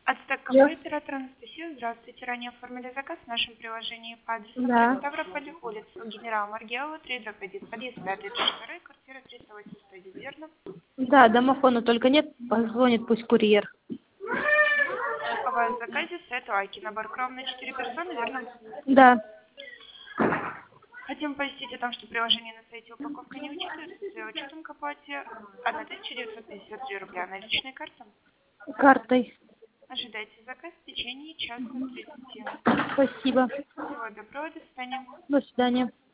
Ацтек кафе, оператор Анастасия. Здравствуйте. Ранее оформили заказ в нашем приложении по адресу Ставрополь, улица генерала Маргиала, 3/1, подъезд 5-2, квартира 381, верно? Да, домофона только нет, позвонит пусть курьер. О вас в заказе сет лайки. Набор кром на 4 персоны, верно? Да. Хотим посетить о том, что приложение на сайте упаковка не учитывается. С учетом к оплате 1953 рубля. Наличная карта. Картой. Ожидайте заказ в течение часа 30. Спасибо. Всего доброго, до свидания. До свидания.